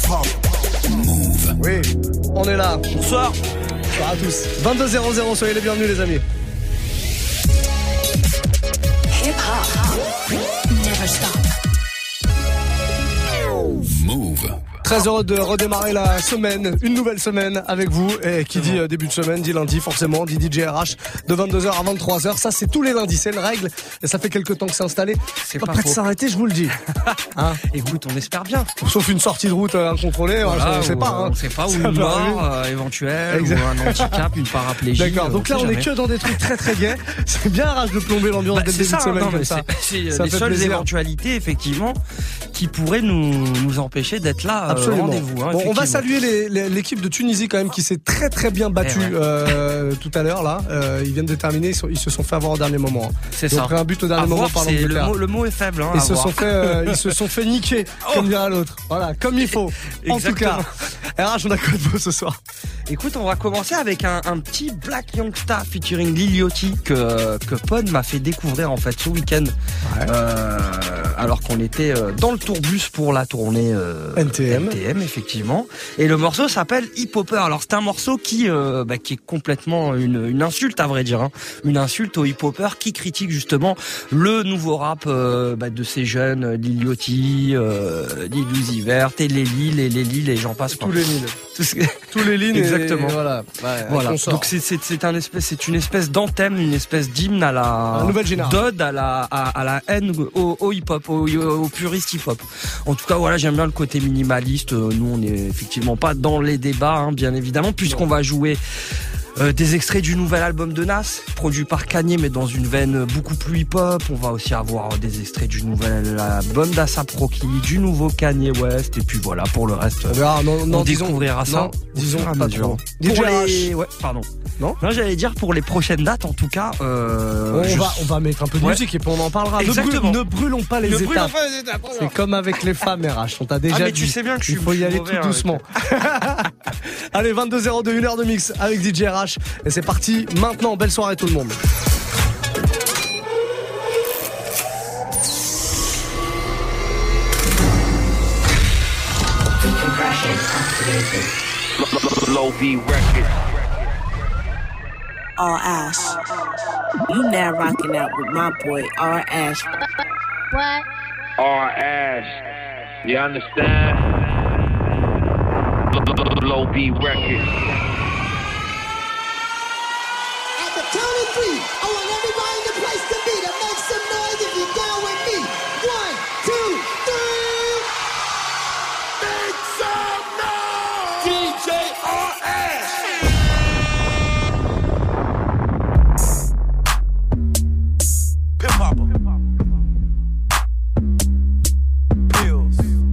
hip-hop. Move. Oui, on est là. Bonsoir. Bonsoir à tous. 22h00, soyez les bienvenus les amis. Hip-hop. Never stop. Move. Très heureux de redémarrer la semaine, une nouvelle semaine avec vous. Et qui dit début de semaine, dit lundi forcément, dit DJ RH de 22h à 23h. Ça c'est tous les lundis, c'est une règle. Et ça fait quelques temps que c'est installé. C'est pas pas prêt de faux. s'arrêter, je vous le dis. Hein, Écoute, on espère bien. sauf une sortie de route incontrôlée, Voilà, on sait pas. Hein. On sait pas, ou Ça une peut mort arriver. éventuelle, Exact. ou un handicap, une paraplégie. D'accord, donc là on est que dans des trucs très très gays. C'est bien rage de plomber l'ambiance dès le c'est début ça, de semaine non, comme mais ça. c'est Ça les fait seules plaisir. éventualités, effectivement, qui pourraient nous empêcher d'être là au Absolument. rendez-vous. Hein, Bon, on va effectivement. saluer l'équipe de Tunisie quand même qui s'est très très bien battue tout à l'heure là. Ils viennent de terminer, ils se sont fait avoir au dernier moment. Hein. C'est Ils ont ça. pris un but au dernier moment Avoir, par c'est l'Angleterre. le mot est faible. Hein, Ils se avoir. sont fait niquer, comme dirait l'autre. Voilà, comme il faut. En tout cas, RH, on a quoi de beau ce soir? Écoute, on va commencer avec un petit Black Youngsta featuring Lil Yachty que Pod m'a fait découvrir en fait ce week-end. Ouais. Alors qu'on était dans le tourbus pour la tournée NTM, effectivement. Et le morceau s'appelle Hip Hopper. Alors c'est un morceau qui est complètement une insulte à vrai dire, hein. Une insulte aux hip hoppers qui critiquent justement le nouveau rap de ces jeunes Lil Yachty, Lil Uzi Vert et les Lil et j'en passe pas. tous les lignes. Tous les lignes. Exactement. Et voilà. Voilà. Consort. Donc c'est une espèce d'anthème, une espèce d'hymne à la nouvelle génération. d'ode à la haine au hip-hop, au puriste hip-hop. En tout cas, voilà, j'aime bien le côté minimaliste. Nous, on n'est effectivement pas dans les débats, hein, bien évidemment, puisqu'on va jouer des extraits du nouvel album de Nas, produit par Kanye, mais dans une veine beaucoup plus hip-hop. On va aussi avoir des extraits du nouvel album d'A$AP Rocky, du nouveau Kanye West, et puis voilà, pour le reste, on découvrira ça. Disons à pas mesure. trop. Pour DJ les... RH. Ouais, pardon. Non, j'allais dire pour les prochaines dates, en tout cas. on va mettre un peu de Ouais. musique et puis on en parlera. Exactement. Ne brûlons pas les étapes. C'est comme avec les femmes RH. On t'a déjà mais dit. tu sais bien que je il suis faut y aller mauvais, tout hein, doucement. Allez, 22h02, 1h de mix avec DJ RH. Et c'est parti maintenant. Belle soirée tout le monde. Low B record. All Ash. You now rocking out with my boy All Ash. What? R Ash. You understand? Low B record. At the count of three, I want everybody in the place to be to make some noise if you're down with me. 1, 2, 3. Make some noise! DJ R.S. Pimp Hopper. Pills.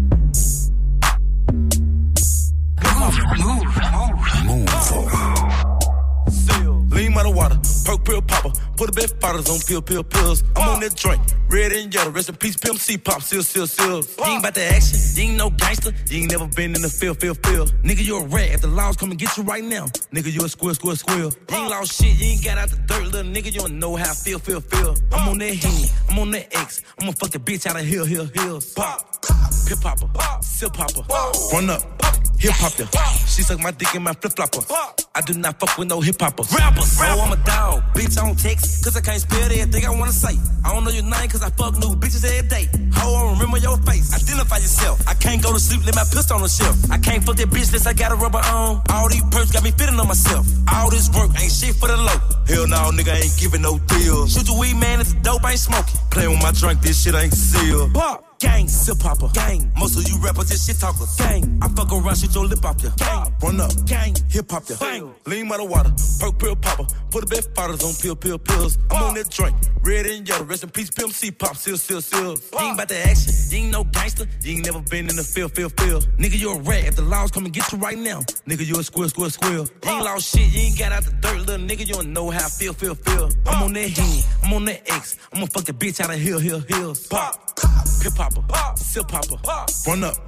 Lean by the water, perk pill popper. Put a bit fathers on pills. I'm on that drink, red and yellow. Rest in peace, Pimp C pop, seal. You ain't about the action, you ain't no gangster. You ain't never been in the field. Nigga, you a rat. If the laws come and get you right now, nigga, you a squirrel. You ain't lost shit, you ain't got out the dirt, little nigga. You don't know how I feel. I'm on that Henny, I'm on that X. I'm gonna fuck the bitch out of hills. Pop, pip popper, sip popper, run up. Hip hop ya. She suck my dick in my flip flopper. I do not fuck with no hip hoppers. Rappers. Oh, I'm a dog. Bitch, I don't text, cause I can't spell everything I wanna say. I don't know your name, cause I fuck new bitches every day. Ho, I don't remember your face. Identify yourself. I can't go to sleep, let my pistol on the shelf. I can't fuck that bitch unless I got a rubber on. All these perks got me fitting on myself. All this work ain't shit for the low. Hell no, nigga, I ain't giving no deals. Shoot your weed, man, it's dope, I ain't smoking. Playing with my drink, this shit ain't sealed. Pop. Gang, sip popper, gang. Most of you rappers just shit talkers, gang. I fuck around, shit your lip off ya, gang. Run up, gang, hip hop ya, gang. Lean by the water, perk pill popper. Put a bit fathers on pills. I'm on that drink, red and yellow. Rest in peace, Pimp C pop, seal. You ain't about the action, you ain't no gangster. You ain't never been in the field. Nigga, you a rat. If the laws come and get you right now, nigga, you a squirrel. You ain't lost shit, you ain't got out the dirt, little nigga. You don't know how I feel. I'm on that Henny, I'm on that X. I'm gonna fuck the bitch out of hills. Pop, hip hopper, sip popper, run up.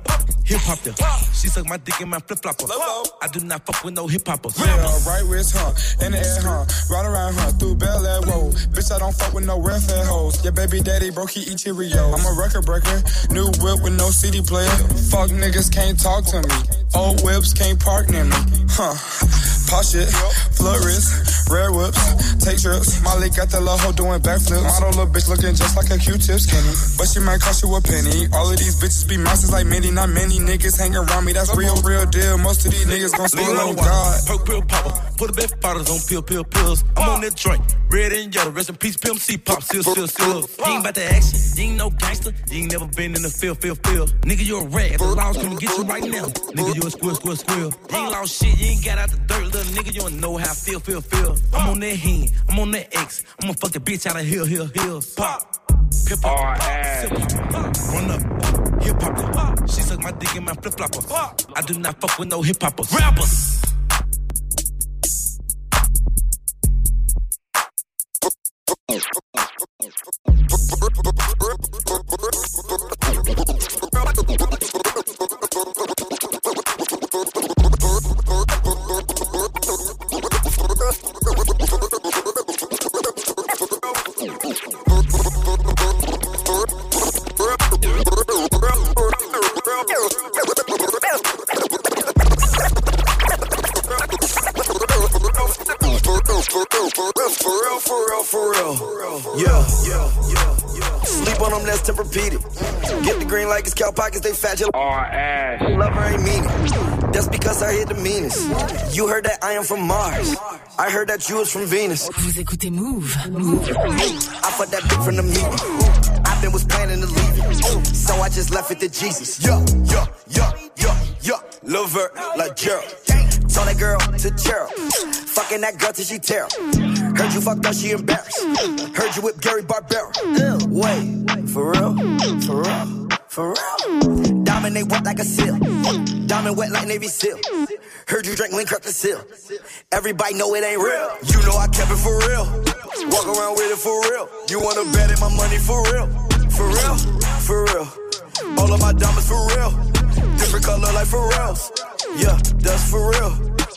hip hop there. She suck my dick in my flip flopper. I do not fuck with no hip hoppers. Yeah, right wrist, in the air, ride around, through Bel Air Road. Bitch, I don't fuck with no welfare hoes. Your baby daddy broke, he eat Cheerios. I'm a record breaker, new whip with no CD player. Fuck niggas can't talk to me. Old whips can't park near me. Pop shit, florist, rare whips, take trips. Molly got that little hoe doing backflips. Model little bitch looking just like a Q-tip skinny, but she might cost you a penny. All of these bitches be monsters like Mindy. Not many niggas hang around me. That's real deal. Most of these niggas gon' steal on God. Perk pill popper, put a bit bottles on pills. I'm on that drink, red and yellow. Rest in peace, Pimp C pop, seal. You ain't about the action, you ain't no gangster. You ain't never been in the field. Nigga, you a rat. If the laws come and get you right now, nigga, you a squill. You ain't lost shit, you ain't got out the dirt, little nigga. You don't know how I feel. I'm on that hand, I'm on that X. I'ma fuck the bitch out of hill. Pop. Hip hop, run up, hip hop. She suck my dick in my flip flopper. I do not fuck with no hip hoppers. Rappers. For real. Yeah. Sleep on them, that's Tempur-Pedic. Get the green like it's cow pockets, they fat. Your ass. Lover ain't mean it. That's because I hit the meanest. You heard that I am from Mars. I heard that you was from Venus. Vous écoutez Move. I fucked that bitch from the meeting. I've been was planning to leave it, so I just left it to Jesus. Yeah. Lover like Gerald. Told that girl to Gerald. Fucking that girl till she tear. Heard you fucked up, she embarrassed. Heard you whip Gary Barbera. Wait, for real? Dominate wet like a seal. Diamond wet like Navy SEAL. Heard you drank Link Up the Seal. Everybody know it ain't real. You know I kept it for real. Walk around with it for real. You wanna bet it, my money for real. For real. All of my diamonds for real. Different color like Pharrell's. Yeah, that's for real.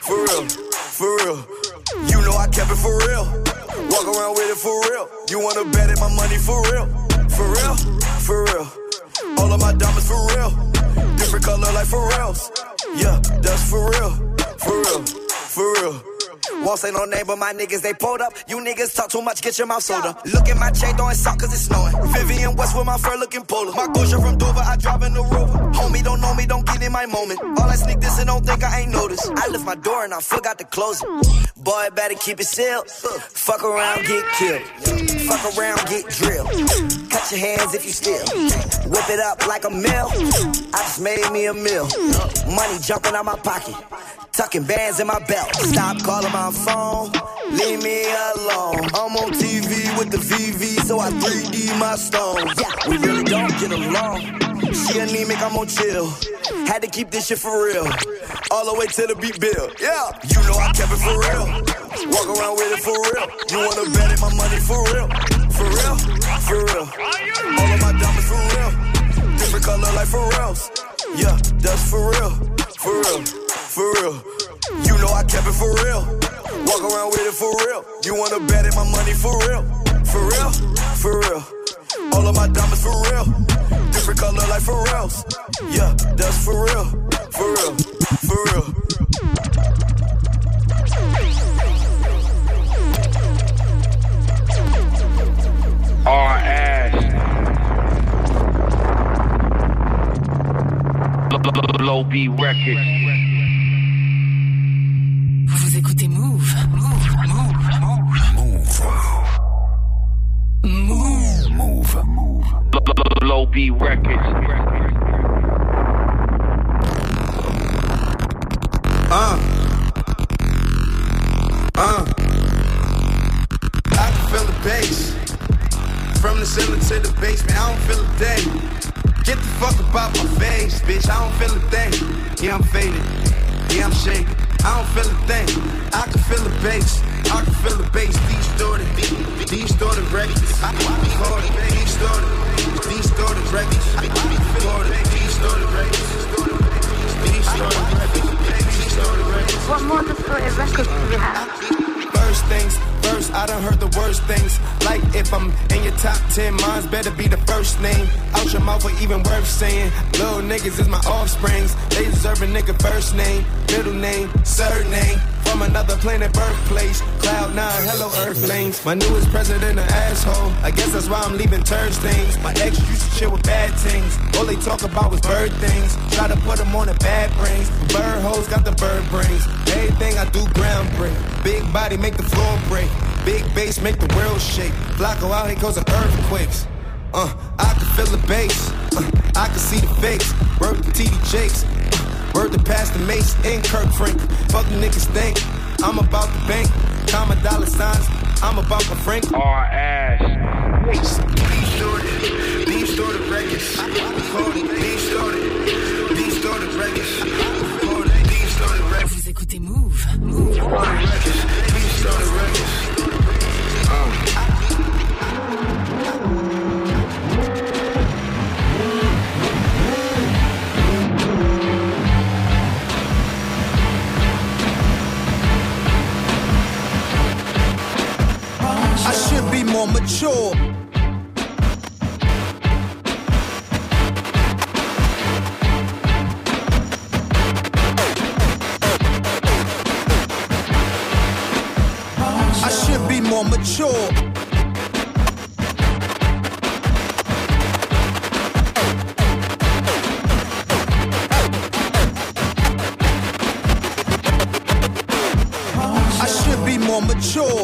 You know I kept it for real. Walk around with it for real. You wanna bet it, my money for real. For real. All of my diamonds for real. Different color like Pharrell's. Yeah, that's for real. Won't say no name, but my niggas, they pulled up. You niggas talk too much, get your mouth soda. Look at my chain, throwing salt cause it's snowing. Vivian West with my fur looking polar. My Gosha from Dover, I drive in the Rover. Homie don't know me, don't get in my moment. All I sneak this and don't think I ain't noticed. I lift my door and I forgot to close it. Boy, better keep it sealed. Fuck around, get killed. Fuck around, get drilled. Cut your hands if you steal. Whip it up like a mill. I just made me a meal. Money jumping out my pocket. Tucking bands in my belt. Stop calling my phone. Leave me alone. I'm on TV with the VV, so I 3D my stones. Yeah, we really don't get along. She anemic, I'm on chill. Had to keep this shit for real. All the way to the beat bill. Yeah, you know I kept it for real. Walk around with it for real. You wanna bet it, my money for real. For real. All of my diamonds for real. Different color like Pharrell's. Yeah, that's for real. You know I kept it for real. Walk around with it for real. You wanna bet it, my money for real. For real. All of my diamonds for real. Different color like Pharrell's. Yeah, that's for real. Our ass. Low B Records. Vous écoutez Move. Low B Records. I can feel the bass. From the ceiling to the basement, I don't feel a thing. Get the fuck about my face, bitch, I don't feel a thing. Yeah, I'm faded, yeah, I'm shaking, I don't feel a thing. I can feel the bass, I can feel the bass. Distorted records. Distorted records. Distorted records. heard the worst things. Like if I'm in your top 10, mine's better be the first name. Out your mouth or even worth saying. Little niggas is my offsprings. They deserve a nigga first name, middle name, surname. From another planet, birthplace. Cloud 9, hello Earthlings. My newest president an asshole. I guess that's why I'm leaving turd stains. My ex used to chill with bad things. All they talk about was bird things. Try to put them on the bad brains. Bird hoes got the bird brains. Everything I do ground break. Big body make the floor break. Big bass make the world shake. Flacco out here causing earthquakes. I can feel the bass. I can see the face. Word to TD Jakes. Word to Pastor Mace and Kirk Frank. Fuck niggas think I'm about the bank. Comma dollar signs. I'm about the Frank. Our ass. Deep started records. Deep started records. Vous écoutez Move. Move. Deep started records. I should be more mature. I should be more mature. I should be more mature.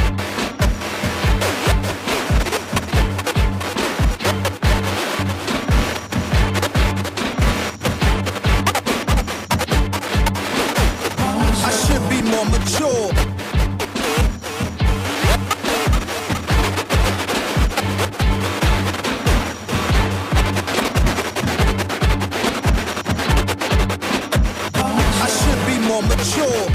I should be more mature. I should be more mature.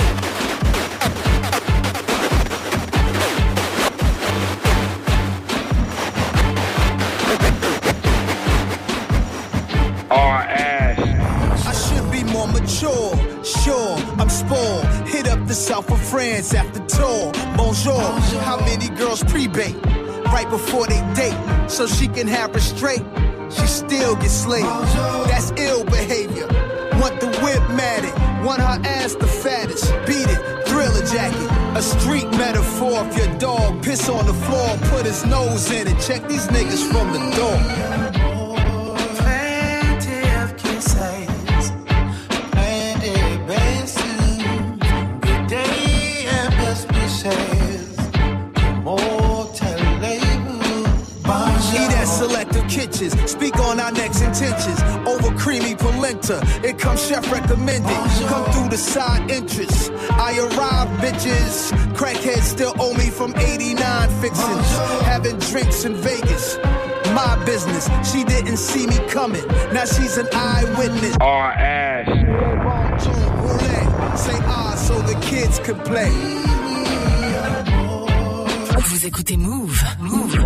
Our ass. I should be more mature. Sure, I'm spoiled. Hit up the south of France after tour. Bonjour. How many girls pre-bait right before they date so she can have her straight? She still gets slayed. That's ill behavior. Want the whip matted. Want her ass the fattest. Beat it. Thriller jacket. A street metaphor. If your dog piss on the floor, put his nose in it. Check these niggas from the door. Selective kitchens, speak on our next intentions. Over creamy polenta, it comes chef recommended. Come through the side entrance. I arrive, bitches. Crackheads still owe me from 89 fixings. Having drinks in Vegas, my business. She didn't see me coming. Now she's an eyewitness. Our ass. Say ah so the kids could play. Vous écoutez Move. Move.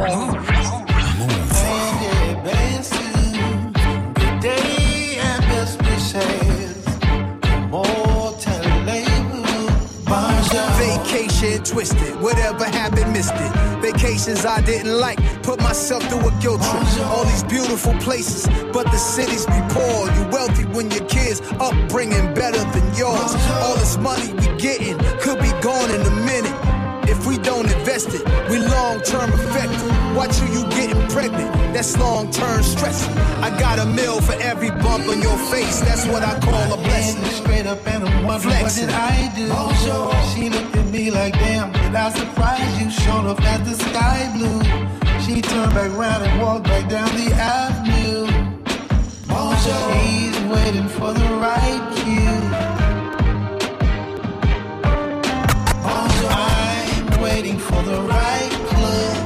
Vacation twisted, whatever happened, missed it. Vacations I didn't like, put myself through a guilt trip. All these beautiful places, but the cities be poor. You wealthy when your kids upbringing better than yours. All this money we getting could be gone in a minute. If we don't invest it, we long-term affected. Watch you getting pregnant, that's long-term stress. I got a meal for every bump on your face, that's what I call a blessing. Straight up and I'm wondering what did I do? She looked at me like, damn, did I surprise you? Showed up at the sky blue. She turned back around and walked back down the avenue. She's waiting for the right cue. Waiting for the right club.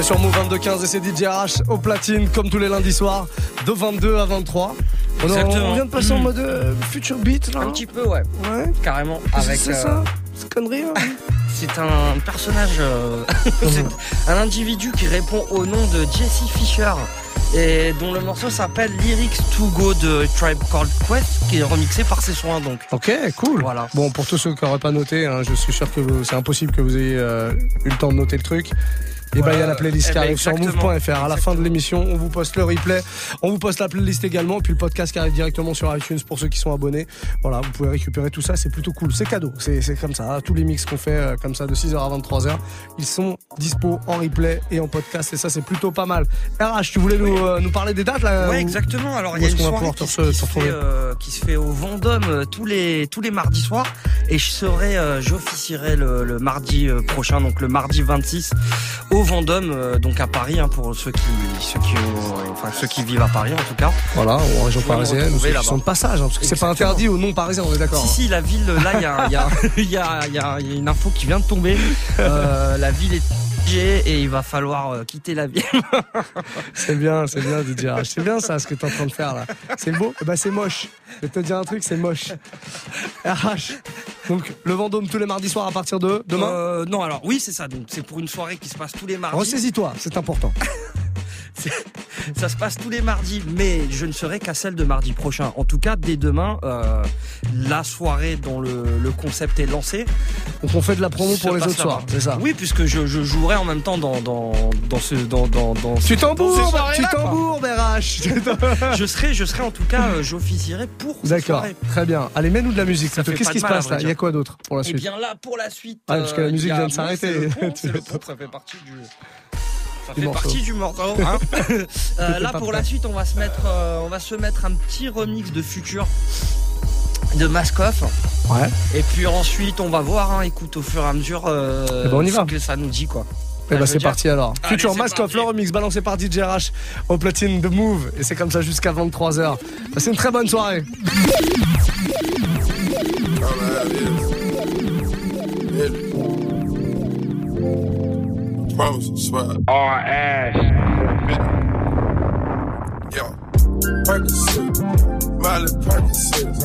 sur Move 22-15 et c'est DJ RH au platine comme tous les lundis soirs de 22 à 23. On vient de passer en mode future beat là. Un petit peu ouais. Carrément. Avec c'est ça. C'est connerie. Hein. C'est un personnage, c'est un individu qui répond au nom de Jesse Fisher et dont le morceau s'appelle Lyrics to Go de Tribe Called Quest, qui est remixé par ses soins donc. Ok, cool. Voilà. Bon, pour tous ceux qui n'auraient pas noté, hein, je suis sûr que c'est impossible que vous ayez eu le temps de noter le truc. Et il y a la playlist qui arrive sur move.fr. À la fin de l'émission, on vous poste le replay, on vous poste la playlist également, et puis le podcast qui arrive directement sur iTunes pour ceux qui sont abonnés. Voilà, vous pouvez récupérer tout ça, c'est plutôt cool. C'est cadeau, c'est comme ça. Tous les mix qu'on fait comme ça de 6h à 23h, ils sont dispo en replay et en podcast, et ça c'est plutôt pas mal. RH, tu voulais nous parler des dates là? Ouais, exactement. Alors il y a une soirée qui se fait au Vendôme tous les mardis soirs, et j'officierai le mardi prochain, donc le mardi 26 au Vendôme, donc à Paris, hein, pour ceux qui vivent à Paris en tout cas. Voilà, en région parisienne, ceux qui sont de passage, hein, parce que c'est pas interdit aux non-parisiens, on est d'accord. Si, la ville, là, il y a une info qui vient de tomber. La ville est et il va falloir quitter la ville. C'est bien DJ RH. C'est bien ça ce que t'es en train de faire là. C'est beau, c'est moche. Je vais te dire un truc, c'est moche. RH. Donc le Vendôme tous les mardis soirs à partir de demain. Non, alors oui, c'est ça. Donc c'est pour une soirée qui se passe tous les mardis. Ressaisis-toi, c'est important. Ça se passe tous les mardis, mais je ne serai qu'à celle de mardi prochain. En tout cas, dès demain, la soirée dont le concept est lancé. Donc on fait de la promo pour les autres soirs, c'est ça? Oui, puisque je jouerai en même temps dans ce. Tu t'embourbes, RH. Je serai en tout cas, j'officierai pour cette soirée. D'accord, très bien. Allez, mets-nous de la musique. Qu'est-ce qui se passe là? Il y a quoi d'autre pour la suite? Eh bien là, pour la suite. Parce que la musique vient de s'arrêter. C'est le pont, ça fait partie du. Ça fait partie du morceau. Hein. Là, pour la suite, on va se mettre un petit remix de Future de Maskoff. Ouais. Et puis ensuite, on va voir. Hein, écoute, au fur et à mesure, on y va. Ce que ça nous dit, quoi. C'est parti alors. Future Maskoff, le remix balancé par DJ RH au platine de Move. Et c'est comme ça jusqu'à 23h. Passez une très bonne soirée. RS. Yo, Percocet, Miley Percocet,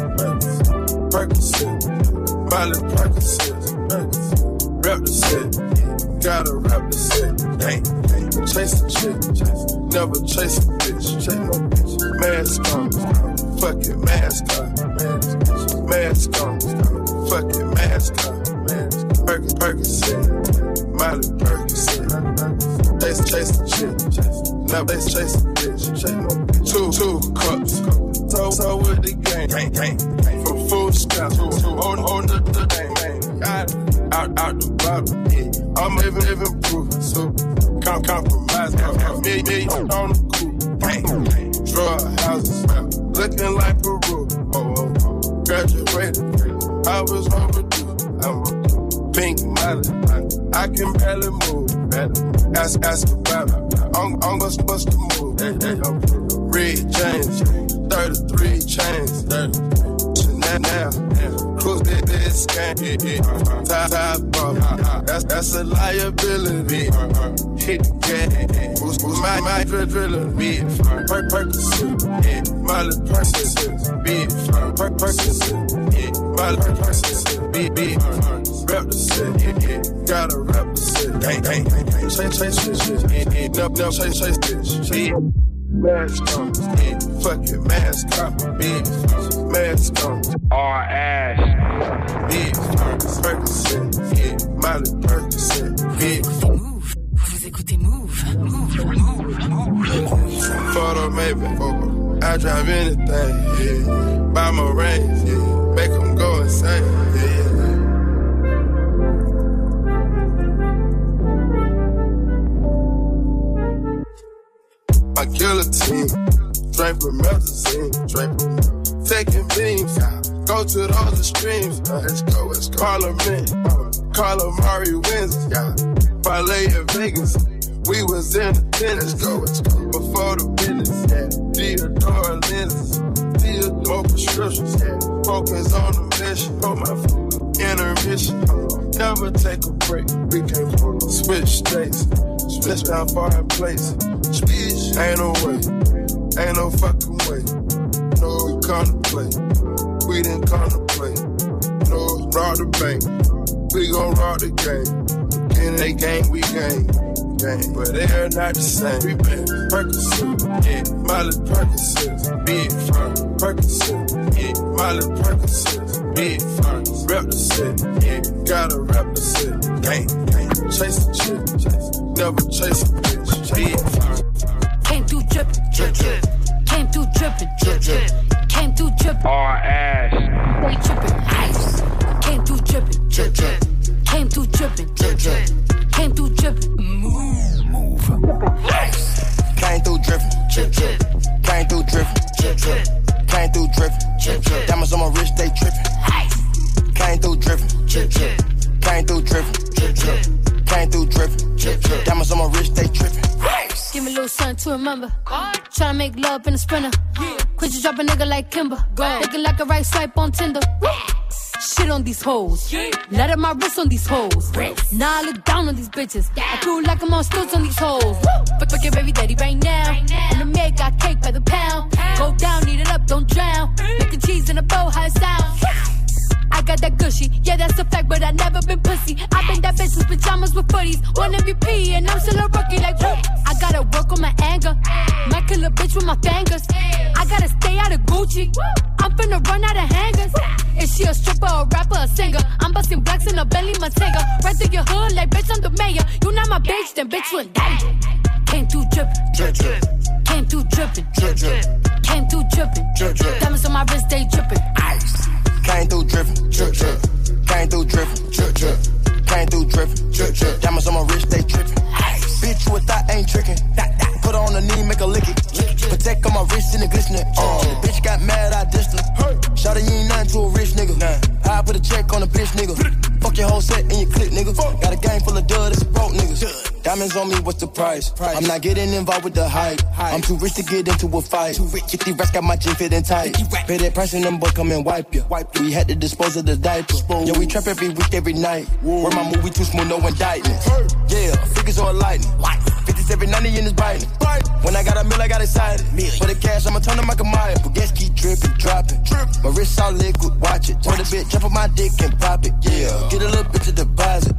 Miley Percocet, rep the set, gotta rep the set, chase the chick, never chase a bitch, mask on, fuck it, mask on, mask on, fuck it, mask on, Percocet, Miley Percocet, chase the chick, never chase a bitch, two cups, so with the gang, from food stamps, on the thing, out the bottom, I'm even proof, so compromise, me on the coupe, drug houses, looking like Peru, graduated, I was overdue, I'm a pink Miley, I can barely move, ask about it, I'm bust the move, Red James, 33 chains, Chanel, cruise this scam, top off, that's a liability, hit the gas, who's my driller, bitch, Percocet, Miley Percocet, bitch, Percocet, Miley Percocet, bitch, rep the set, gotta rep the set, chase shit, never chase bitch, mask on, fuck it, mask on, bitch, mask on, RS. bitch, Percocet, Miley Percocet, bitch. Move. Vous écoutez Move. Photo maybe, I drive anything, yeah. Buy my range, yeah. Make them go insane, yeah. My guillotine, drink with methazine, taking beams, go to those extremes, let's go, Parliament, Calamari wins, Parlay in Vegas, we was in the tennis, let's go, before the business, Theodore lenses, Theodore prescriptions, focus on the mission, intermission, never take a break, we can switch states, Splish down foreign place. Ain't no way. Ain't no fucking way. No, we contemplate. We didn't contemplate. No, rob the bank. We gon' rob the game. Again, they gang, we gang. But they're not the same. We been Percocet, yeah, Miley Percocet, big fun. Percocet, yeah, Miley Percocet, big fun. Rep the set, yeah, gotta rep the set. Gang, chase the chick, never chase a bitch. Big fun. Came through drippin', drip, drip. Came through drippin', drip, drip. Came through drippin', R.S. They drippin', ice. Came through drippin', drip, drip. Came through drippin', drip, drip. Came through drippin', move. Came through drippin', drip, drip. Came through drippin', drip, drip. Came through drippin', drip, drip. Diamonds on my wrist, they trippin'. Came through drippin', drip, drip. Came through drippin', drip, drip. Came through drippin', drip, drip. Diamonds on my wrist, they trippin'. Give me a little something to remember. Tryna make love in a sprinter. Quit you drop a nigga like Kimber. Looking like a right swipe on Tinder. Shit on these hoes. Let up my wrist on these hoes. Now I look down on these bitches. I feel like I'm on stilts on these hoes. Fuck your baby daddy right now. And the maid got cake by the pound. Go down, eat it up, don't drown. Making cheese in a bow, how it sound. I got that gushy, yeah that's a fact, but I never been pussy. I been that bitch with pajamas with footies, one MVP and I'm still a rookie like whoop. I gotta work on my anger, might kill a bitch with my fingers. I gotta stay out of Gucci, I'm finna run out of hangers. Is she a stripper, a rapper, a singer? I'm busting blacks in a Bentley Montega. Right through your hood like bitch I'm the mayor. You not my bitch, then bitch you a danger. Came through drippin', drip, drip. Came through drippin', drip, drip. Came through drippin', drip, drip. Diamonds on my wrist, they drippin', ice. Came through drippin', drip, drip. Came through drippin', drip, drip. Came through drippin', drip, drip. Diamonds on my wrist, they trippin'. Bitch, you a thought ain't trickin'. Put her on the knee, make her lick it. Protect on my wrist in the glistening. The bitch got mad, I dissed her. Shawty, you ain't nothing to a rich nigga. I put a check on a bitch nigga. Fuck your whole set and your clip, nigga. Got a gang full of dud, it's a broke niggas. Diamonds on me, what's the price? I'm not getting involved with the hype. I'm too rich to get into a fight. 50 racks got my jeans fitting tight. Pay that price and them boys come and wipe you. We had to dispose of the diaper. Yeah, we trap every week, every night. Where my movie too smooth, no indictment. Yeah, figures on lightning. 5790 in his biting. When I got a mill, I got excited. For the cash, I'ma turn to Michael Myers. But gas keep dripping, dropping. My wrist all liquid, watch it. Told a bitch, jump on my dick and pop it. Yeah, get a little bitch a deposit.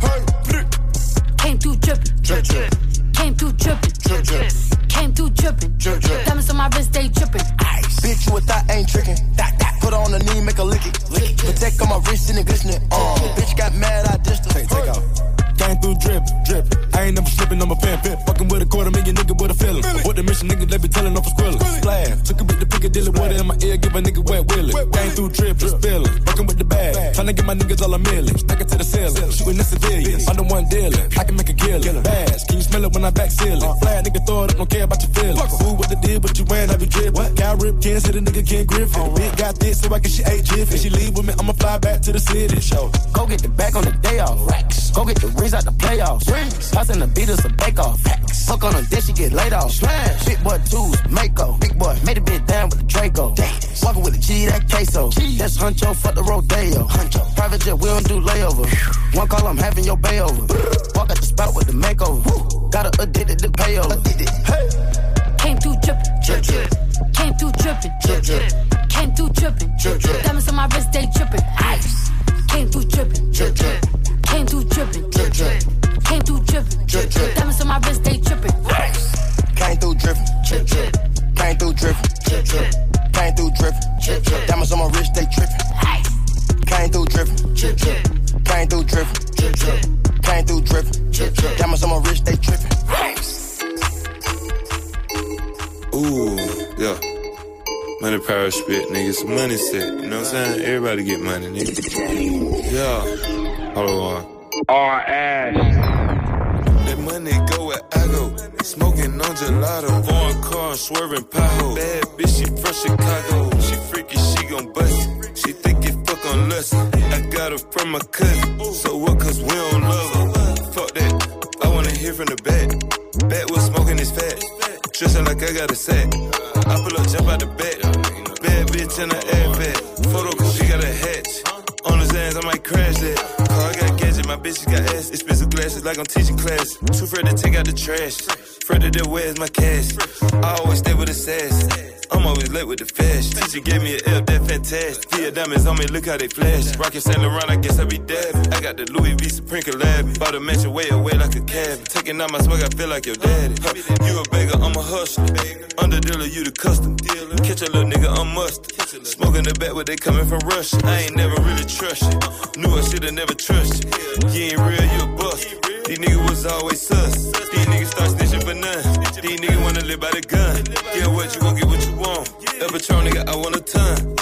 Came through drippin', drip, drip. Came through drippin', drip, drip. Came through drippin', drip, drip. Diamonds on my wrist, they drippin'. Ice. Bitch, you a thought ain't trickin'. Put her on the knee, make her lick it. Protect on my wrist and the glistening. Bitch got mad, I dissed her. Take off. Came through drip, drip. I ain't never slipping on my pen. Fucking with a $250,000 nigga with a feeling. What the mission nigga, they be telling off a squilling. Splash, took a bit to Piccadilly, water in my ear, give a nigga wet willy. Came through drip, just spilling. Fucking with the bag, tryna get my niggas all a million. Stack it to the ceiling, shooting the civilians. I'm the one dealing, I can make a killing. Bass, can you smell it when I back ceiling? Fly nigga throw it up, don't care about your feelings. Who what they did, but you ran, I be drippin'. Cow rip, can't hit a nigga, can't grip it. The bitch got this, so I guess she ate jiffy. She leave with me, I'ma fly back to the city. Show. Go get the bag on the day off. Racks. Go get the rings out the playoffs. Passing the beat us a bake off. Fuck on her, then she get laid off. Smash. Big boy twos, Mako. Big boy made a bit down with the Draco. Walking with the G, that queso. That's Huncho, fuck the Rodeo. Private jet, we don't do layover. One call, I'm having your bay over. Walk out the spot with the makeover. Got her addicted to payover. Hey. Came through drippin', drip, drip. Came through drippin', drip, drip. Came through drippin', drip, drip. Diamonds on my wrist, they drippin'. Ice. Came through drippin', drip, drip. Came through drippin', drip, drip. Came through drippin', drip, drip. Diamonds on my wrist, they drippin'. Came through drippin', drip, drip. Came through drippin', drip, drip. Came through drippin', drip, drip. Diamonds on my wrist, they trippin'. Came through drippin', drip, drip. Came through drippin', drip, drip. Came through drippin', drip, drip. Diamonds on my wrist, they trippin'. Ooh, yeah. Money power spit, nigga. Some money set. You know what I'm saying? Everybody get money, nigga. Yeah. Hold on. R.S. That money go where I go. Smoking on gelato. Foreign car, swerving pothole. Bad bitch, she from Chicago. She freaky, she gon' bust it. She think it fuck on lust. I got her from my cousin. So what, cause we don't love her. Fuck that. I wanna hear from the back. Back was smoking his fat. Tristan like I got a sack. I pull up, jump out the back. Bad bitch in the airbag. Photo copy got a hatch. On his hands, I might crash that. Car, I got gadget, my bitch bitches got ass. Expensive glasses like I'm teaching class. Too afraid to take out the trash. Afraid that where's my cash. I always stay with the sass. I'm always late with the fast. Teacher gave me an L, that fantastic. Feel diamonds on me, look how they flash. Rockin' Saint Laurent, I guess I be dabbing. I got the Louis V Supreme collab. Bought a mansion way away like a cab. Taking out my swag, I feel like your daddy. You a beggar, I'm a hustler. Under dealer, you the custom. Catch a little nigga, I'm mustard. Smoking the back, but they coming from Russia. I ain't never really trust you. Knew I should've never trust you. You ain't real, you a bust. These niggas was always sus. These niggas start snitching for none. These niggas wanna live by the gun. Get what you gon' get what you want. El Patron, nigga, I want a ton.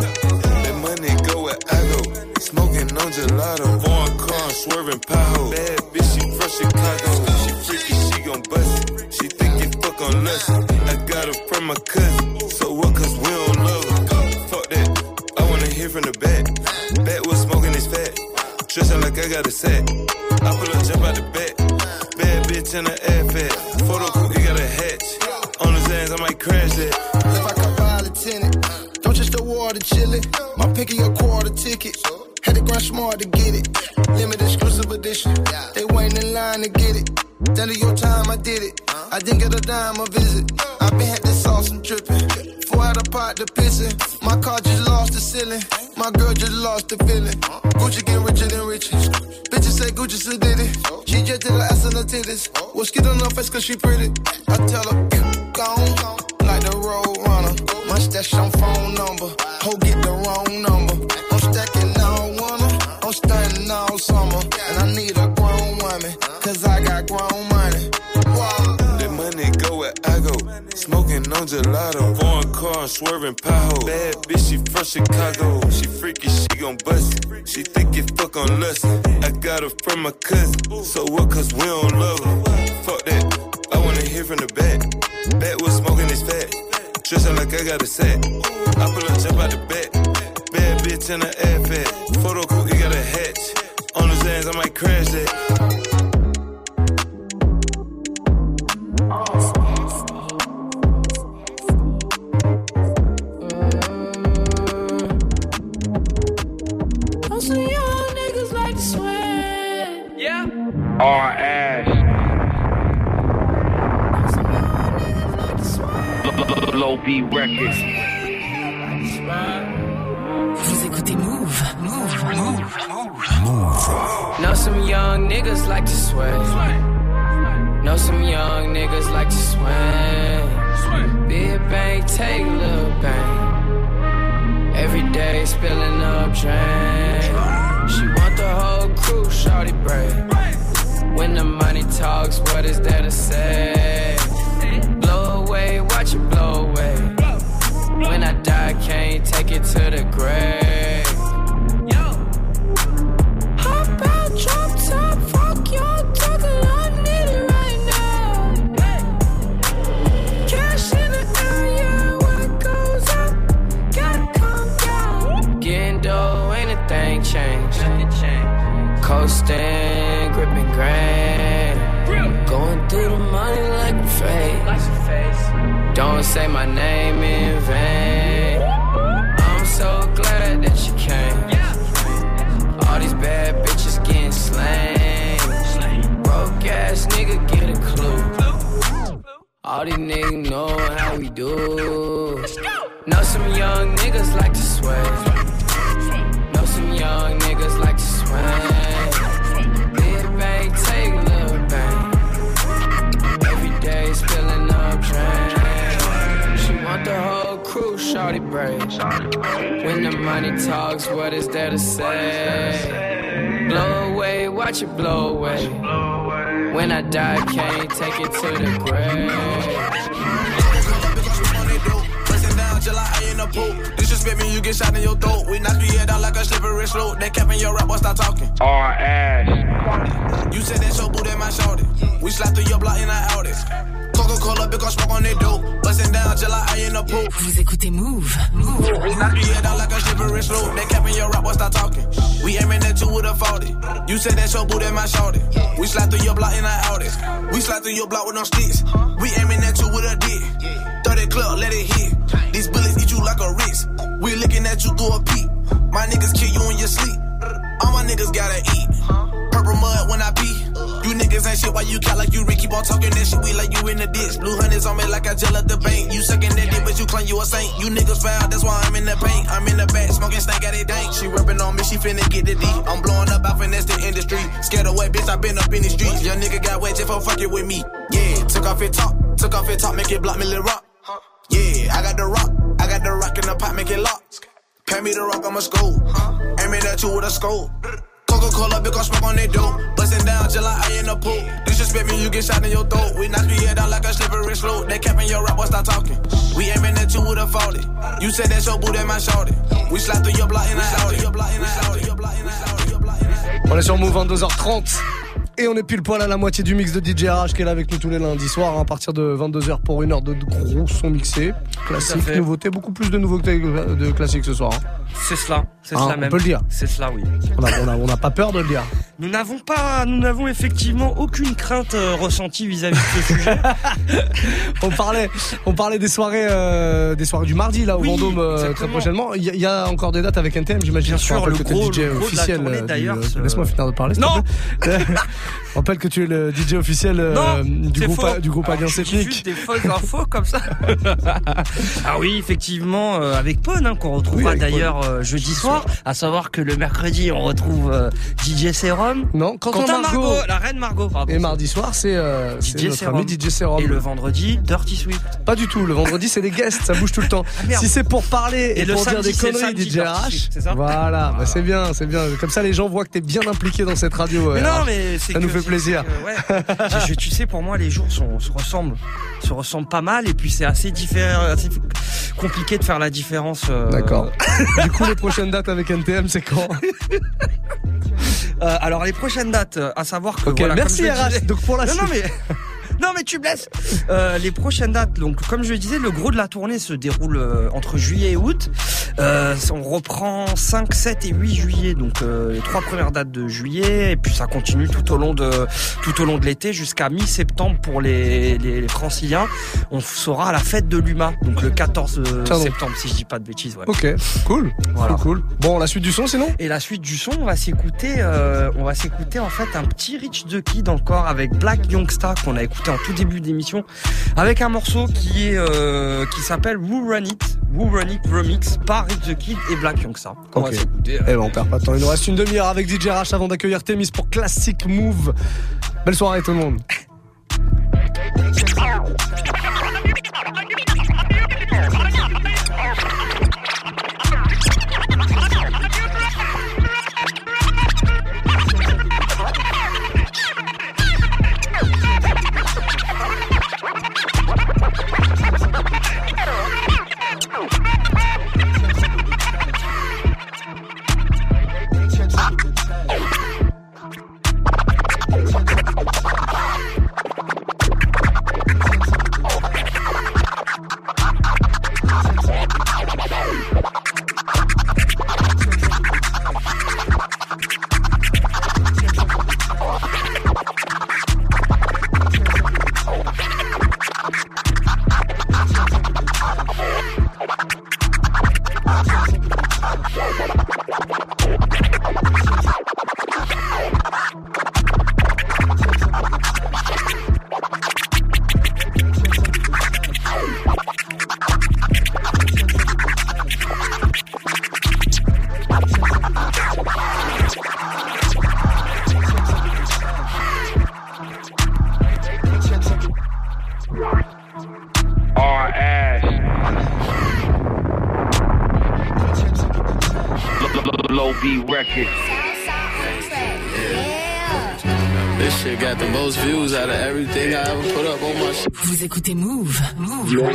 That money go where I go. Smoking on gelato. Foreign car, swerving pothole. Bad bitch, she from Chicago. She freaky, she gon' bust it. She think it fuck on lust. I got her from my cousin. So what, cause we don't love her. Fuck that, I wanna hear from the back. Back was smoking is fat. Dressing like I got a set. I pull up, jump out the back. Bad bitch in the air fat. Photo cool, he got a hatch. On his hands, I might crash that. If I can buy the tenant, don't just the water chillin'. My picky a quarter ticket. Had to grind smart to get it. Limited exclusive edition. They waiting in line to get it. Down to your time, I did it. I didn't get a dime a visit. I been had this sauce and drippin'. 4 out of pot to pissin'. My car just lost the ceiling. My girl just lost the feeling. Gucci get richer than riches. Bitches say Gucci so did it. She just did her ass on her titties. Well, skid on her face cause she pretty. I tell her, gone. Like the road runner. My stash on phone number. Ho get the wrong number. I'm stacking all winter. I'm stunting all summer. And I need a grown woman. Cause I got grown money. Wow. That money go where I go. Smoking on gelato. Foreign car, swerving pothole. Bad bitch, she from Chicago. She freaky, she gon' bust it. She think it fuck on lust. I got her from my cousin. So what, cause we don't love her. Fuck that, I wanna hear from the back. Back was smoking is fat. Dressing like I got a set. I pull up, jump out the back. Bad bitch in the air fat. Photo cool, he got a hatch. On his hands, I might crash that. Some young niggas like to sweat. Yeah. RS. Low B Records. Vous écoutez Move. Know some young niggas like to sweat. Know some young niggas like to swing. Big bang, take little bang. Every day spilling up drain. She want the whole crew, shorty break. When the money talks, what is there to say? Blow away, watch it blow away. When I die, can't take it to the grave. Hop out, drop top, fuck your talking, I need it right now. Cash in the area, what goes up, gotta come down. Getting dough, ain't a thing changed. Coasting, gripping grain. Going through the money like a fade. Don't say my name in vain. I'm so glad that you came. All these bad bitches getting slain. Broke ass nigga get a clue. All these niggas know how we do. Know some young niggas like to sway. Know some young niggas like to swing. Big bang, take a little bang. Every day spilling up drain. She want the whole crew, shorty break. When the money talks, what is there to say? Blow away, watch it blow away. When I die, can't take it to the grave. Disrespect me, you get shot in your throat. We knock your head out like a slippery slope. They capping your rap, boy, stop talking. RS. You said that your boot at my shorty. We slide through your block in our Audi. Coca-Cola, because smoke on they dope. Bustin' down till I in the pool. Vous écoutez Move. We knock your head out like a slippery slope. They capping your rap, boy, stop talking. We aiming at you with a 40. You said that your boot at my shorty. We slide through your block in our Audi. We slide through your block with no sticks. We aiming at you with a dick. 30 club, let it hit. These bullets eat you like a Ritz. We looking at you through a peep. My niggas kill you in your sleep. All my niggas gotta eat. Purple mud niggas ain't shit. Why you got like you Rick? Keep on talking that shit. We like you in the ditch. Blue hundreds on me like I gel at the bank. You sucking that dick, but you claim you a saint. You niggas foul, that's why I'm in the paint. I'm in the back, smoking stank at it dank. She rubbing on me, she finna get the D. I'm blowing up, I finesse the industry. Scared away, bitch, I been up in the streets. Young nigga got wet just for fucking with me. Yeah, took off it top, make it block me, little rock. Yeah, I got the rock in the pot, make it lock. Pay me the rock, I'ma school. Aiming at you with a scope. Coca-Cola, big gon' smoke on that dope. Bustin' down till I in the pool. Disrespect me, you get shot in your throat. We knock your head down like a slippery slope. They capping your rap, boy, stop talking. We aiming at you with a 40. You said that's your boot, that my shorty. We slide through your block in the Audi. On est sur Move 22h30. Et on est pile poil à la moitié du mix de DJ RH qui est là avec nous tous les lundis soirs à partir de 22h pour une heure de gros sons mixés. Classique, nouveauté, beaucoup plus de nouveautés de classiques ce soir. C'est cela, même. On peut le dire. C'est cela, oui. On n'a pas peur de le dire. Nous n'avons effectivement aucune crainte ressentie vis-à-vis de ce sujet. on parlait des soirées du mardi là au Vendôme très prochainement. Il y a encore des dates avec NTM, j'imagine. Bien sûr, le gros DJ officiel. D'ailleurs, laisse-moi finir de parler. Non. Je rappelle que tu es le DJ officiel du groupe Alliance Ethnique. Juste des fausses infos comme ça. Ah oui, effectivement, avec Pone qu'on retrouvera d'ailleurs jeudi soir. À savoir que le mercredi on retrouve DJ Serum. Non, Quentin Margot, la reine Margot. Pardon. Et mardi soir c'est notre ami DJ Serum. Et le vendredi Dirty Swift. Pas du tout. Le vendredi c'est les guests, ça bouge tout le temps. Si c'est pour parler et pour dire des conneries DJ RH, voilà, bah c'est bien. Comme ça les gens voient que t'es bien impliqué dans cette radio. Mais non, mais ça nous fait plaisir. Tu sais, pour moi, les jours se ressemblent pas mal, et puis c'est assez différent, assez compliqué de faire la différence. D'accord. Du coup, les prochaines dates avec NTM, c'est quand? Alors, les prochaines dates, à savoir que. Okay, voilà, merci RH. Donc pour la suite. Non mais tu blesses. Les prochaines dates, donc comme je le disais, le gros de la tournée se déroule entre juillet et août. On reprend 5, 7 et 8 juillet, donc les 3 premières dates de juillet, et puis ça continue tout au long de l'été jusqu'à mi-septembre pour les Franciliens. On sera à la fête de l'UMA, donc le 14 septembre si je dis pas de bêtises. Ouais. Ok, cool. Voilà. Cool. Bon, la suite du son sinon? Et la suite du son, on va s'écouter en fait un petit Rich the Kid encore avec Black Youngsta qu'on a écouté en tout début d'émission avec un morceau qui s'appelle Who Run It Remix par Rich the Kid et Black Youngsta. On va s'écouter. Eh ben on perd pas de temps, il nous reste une demi-heure avec DJ RH avant d'accueillir Thémis pour Classic Move. Belle soirée tout le monde. Vous écoutez Move. Who you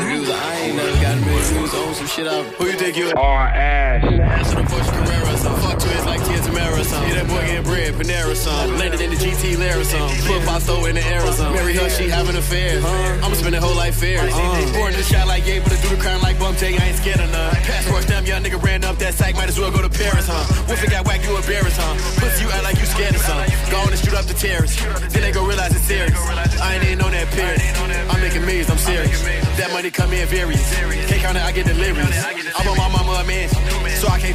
think you R.S. Fuck twins like Tia Tamara, son. Yeah, that boy getting bread, Panera, son. Landed in the GT Lara, son. Put Pasto in the Arizona. Marry her, she having affairs. I'ma spend her whole life fair. Born in the shot like Ye, but I do the crime like Bum J, I ain't scared of none. Passport stamp, young nigga ran up that sack, might as well go to Paris, huh? Wolf got whack, you embarrassed, huh? Pussy, you act like you scared of something. Go on and shoot up the terrace. Then they gon' realize it's serious. I ain't even on that period. I'm making millions, I'm serious. That money come in various. Can't count it, I get delirious. I want my mama a mansion, so I can't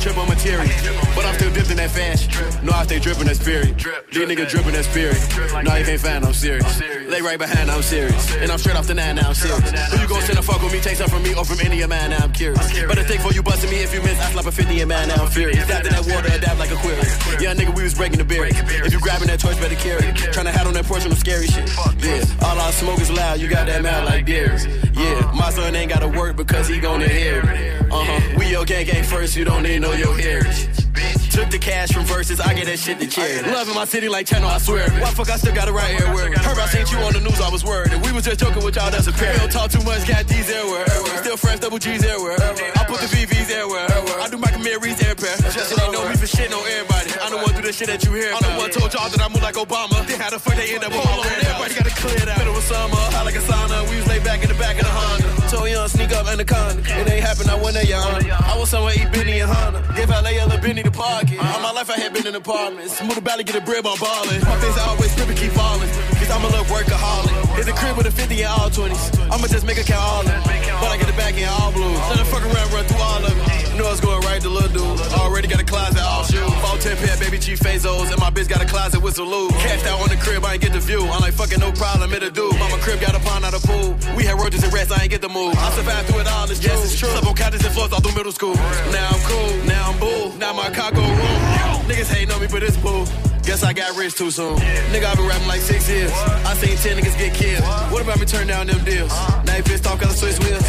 trip on material, but I'm still dipped in that fashion. No, I stay dripping, that's period. These niggas dripping, that's period. No, you can't find, I'm serious. Lay right behind, I'm serious. And I'm straight off the 9, now I'm serious. Who you gon' send a fuck with me? Take some from me or from any of mine, now I'm curious. But the thing for you busting me, if you miss, I slap a 50 in mine, now I'm furious. Dapped in that water, adapt like Aquarius. Yeah, nigga, we was breaking the barrier. If you grabbing that torch, better carry it. Tryna hat on that porch on the scary shit. Yeah, all our smoke is loud, you got that mouth like Darius. Yeah, my son ain't gotta work because he gon' inherit it. We your gang first, you don't need no your heritage. Took the cash from verses, I get that shit to charity. Loving my city like Channel, I swear. Why fuck I still got it right here? Heard I seen you on the news, I was worried. And we was just joking with y'all, that's a pair. Don't talk too much, got D's everywhere. Still fresh, double G's everywhere. I put the VVs everywhere. I do my Mary's airpair. Just so they know me for shit, no everybody. I don't want to do the shit that you hear. I'm the one told y'all that I move like Obama. Then how the fuck they end up with my red? Everybody gotta clear it out. Middle of summer, hot like a sauna. We was laid back in the back of the Honda. Told young sneak up in the Conda. It ain't happen, I went there, your honor. I was somewhere eat Benny and Honda. Give LA a little Benny the pocket. All my life I had been in apartments. Smooth the valley, get a bread on ballin'. My things I always grip and keep falling. Cause I'm a little workaholic. Hit the crib with a 50 in all 20s. I'ma just make a count all of them. But I get it back in all blues. Let the fuck around, run through all of them. You know it's going right to little dude. Already got a closet, all shoes. 410 pair, baby G Fazos. And my bitch got a closet with some lube. Cashed out on the crib, I ain't get the view. I'm like, fucking no problem, it'll do. Mama crib got a pond out of pool. We had roaches and rats, I ain't get the move. I survived through it all, it's true. Yes, it's true. Slept on couches and floors all through middle school. Now I'm cool, now I'm bull. Now my car go room. Niggas hating on me, but it's bull. Guess I got rich too soon. Nigga, I been rapping like 6 years. I seen 10 niggas get killed. What about me turn down them deals? Now you pissed off cause I switch wheels.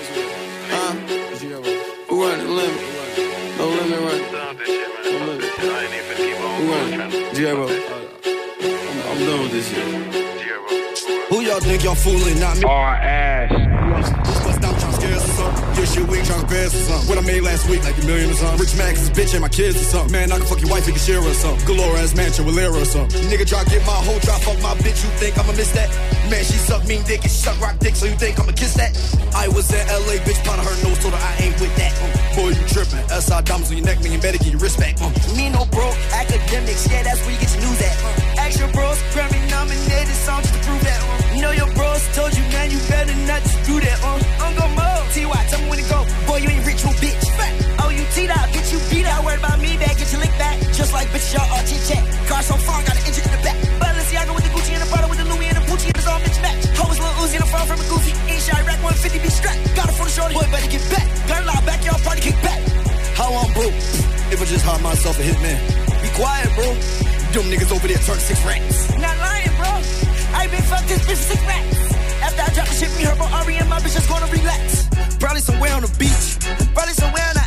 Who run the limit? No limit run. No limit. Who run? G-Ro. I'm done with this shit. Who y'all think y'all fooling? Not me. R.S. Bust down trying to scare us or something. This shit weak trying to pass or something. What I made last week, like $1 million or something. Rich Max, his bitch and my kids or something. Man, I can fuck your wife, you can share her or something. Galore ass mansion with Lyra or something. Nigga try to get my whole drop fuck my bitch, you think I'ma miss that? Man, she suck mean dick and she suck rock dick, so you think I'ma kiss that? I was in LA, bitch, part of her nose, told her I ain't with that. Boy, you trippin'. SI diamonds on your neck, man, you better get your wrist back. Me no broke academics, yeah, that's where you get your news at. Action bros, Grammy nominated song just to prove that. You know your bros told you, man, you better not just do that. I'm gon' move. T.Y., tell me when to go. Boy, you ain't rich, you bitch. Oh, you T-Dot, bitch, you beat out. Worried about me, back, get your lick back. Just like bitch, y'all all chit-chat. Car so far, got an engine in the back. Balenciaga with the Gucci and the Prada with the Louis and the Gucci, and it's all bitch match. Hoes Lil Uzi in the front from a goofy. Ain't shy, rack 150, be strapped. Got it for the shorty, boy, better get back. Gun lock, backyard party, kick back. How I'm broke? If I just hire myself a hitman. Be quiet, bro. Them niggas over there turn 6 racks. Not lying, bro. I been fucked this bitch for 6 racks. After I drop the shit, me her for Ari and my bitch just gonna relax. Probably somewhere on the beach. Probably somewhere on the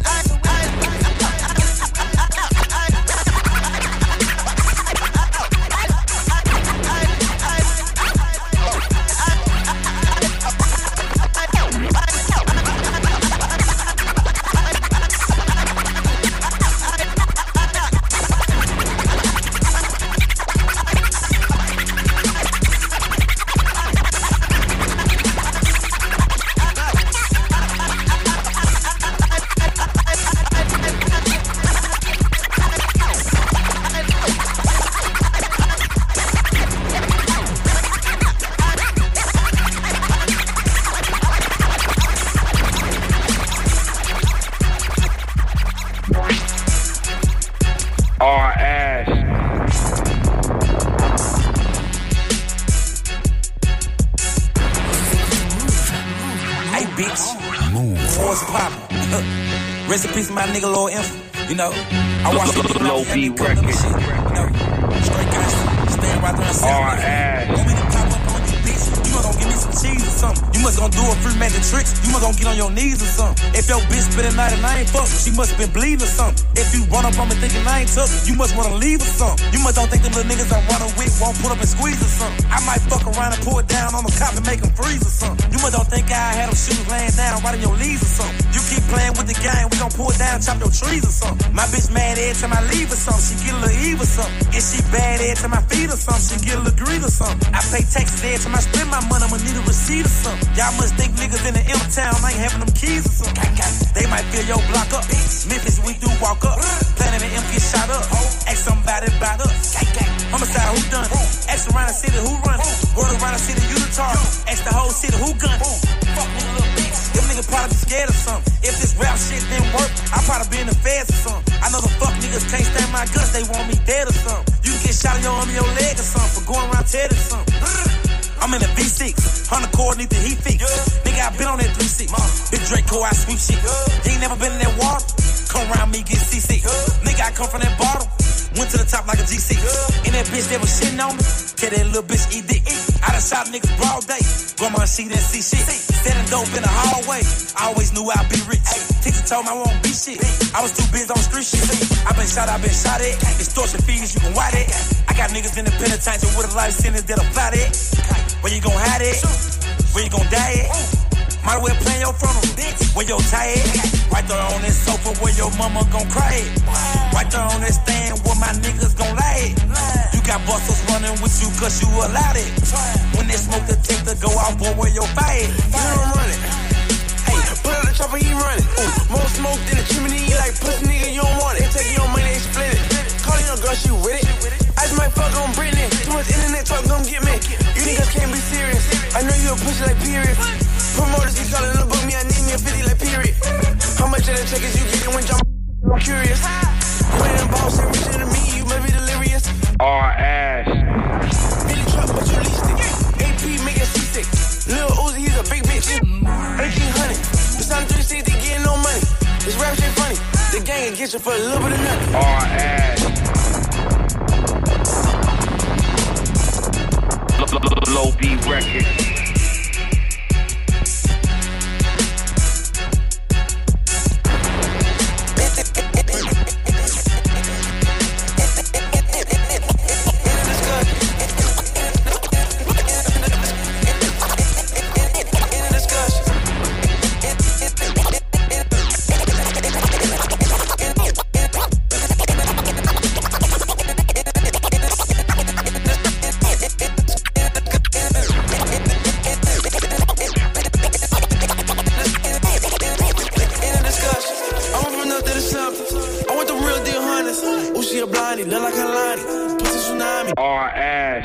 Rest in peace, my nigga Lord Info. You know, I watch the Low B Records. You know, straight guys, stand right there and say, want me to pop up on you, bitch? You must gon' give me some cheese or something. You must gon' do a free magic tricks. You must gon' get on your knees or something. If your bitch spit a night and I ain't fuck, she must been bleeding or something. If you run up on me thinking I ain't tough, you must wanna leave or something. You must don't think them little niggas I'm running with won't put up and squeeze or something. I might fuck around and pour it down on the cop and make them freeze or something. You must don't think I had them shoes laying down right in your leaves or something. You keep playing with the game, we gon' pull it down, chop your trees or something. My bitch mad every time I leave or something. She get a little Eve or something. And she bad every time I feed or something. She get a little greed or something. I pay taxes every time I spend my money, I'ma need a receipt or something. Y'all must think niggas in the M-town ain't having them keys or something. They might fill your block up. Memphis, we do walk up. Planet and M get shot up. Ask somebody about us. Homicide, who done it? Ask around the city, who run it? Word around the city, you the target. Ask the whole city, who gun it? Fuck with a little bitch. Them niggas probably be scared of something. If this rap shit didn't work, I'd probably be in the feds or something. my guns, they want me dead or something. You can get shot in your arm or your leg or something for going around tearing something. I'm in a V6, 100 cord, need the heat fix. Nigga, I been on that 3-6. Big Draco, I sweep shit. You ain't never been in that water? Come around me, get C6. Nigga, I come from that bottle. Went to the top like a G6. And that bitch that was shitting on me, tell that little bitch eat dick. I done shot niggas broad day. Grandma, she didn't see shit. Selling dope in the hallway. I always knew I'd be rich. Teacher told me I won't be shit. I was too busy on street shit. I been shot at. Extortion fees, you can white it. I got niggas in the penitentiary with a life sentence that apply it. Where you gon' hide it? Where you gon' die it? Might well play your frontal, where your tie it. Right there on this sofa where your mama gon' cry it. Right there on this stand where my niggas gon' lie it. You got busters running with you cause you allowed it. When they smoke the tape to go out, boy, where your fire it. You don't run it. Hey, put up the chopper, he running. More smoke than a chimney, like pussy nigga, you don't want it. They taking your money, they split it. Calling your girl, she with it. I just might fuck on Britney. Too much internet talk, gon' get me. You niggas can't be serious. I know you a pussy like period. Promoters be calling to book me, I need me a 50 like period. How much of that check is you getting when I'm curious? You ain't a boss, ain't richer than me, you may be delirious. R-Ass. Billy truck, but you leased it. AP make it seasick. Lil Uzi, he's a big bitch. 1800. The sound 360, they getting no money. This rap shit funny. The gang will get you for a little bit of nothing. R-Ass. Low B Records. R-Ass.